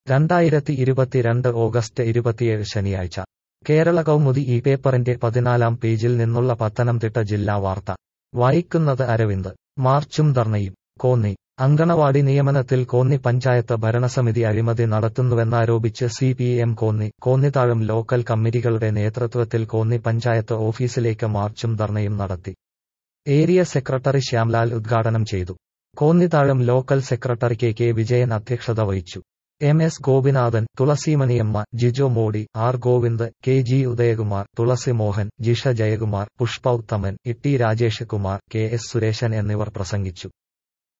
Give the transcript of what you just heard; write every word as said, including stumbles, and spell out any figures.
രണ്ടായിരത്തി ഇരുപത്തിരണ്ട് ഓഗസ്റ്റ് ഇരുപത്തിയേഴ് ശനിയാഴ്ച കേരള കൗമുദി ഈ പേപ്പറിന്റെ പതിനാലാം പേജിൽ നിന്നുള്ള പത്തനംതിട്ട ജില്ലാ വാർത്ത വായിക്കുന്നത് അരവിന്ദ്. മാർച്ചും ധർണയും. കോന്നി. അങ്കണവാടി നിയമനത്തിൽ കോന്നി പഞ്ചായത്ത് ഭരണസമിതി അഴിമതി നടത്തുന്നുവെന്നാരോപിച്ച് C P M Konni, Konnithazham local കമ്മിറ്റികളുടെ നേതൃത്വത്തിൽ കോന്നി പഞ്ചായത്ത് ഓഫീസിലേക്ക് മാർച്ചും ധർണയും നടത്തി. ഏരിയ സെക്രട്ടറി ശ്യാംലാൽ ഉദ്ഘാടനം ചെയ്തു. Konnithazham local secretary K K Vijayan അധ്യക്ഷത വഹിച്ചു. M S Gopinathan, Thulaseemaniyamma, Jijo Modi, R Govind, K G Udayakumar, Thulasi Mohan, Jisha Jayakumar, Pushpa Uthaman, E T Rajesh Kumar, K S Suresan എന്നിവർ പ്രസംഗിച്ചു.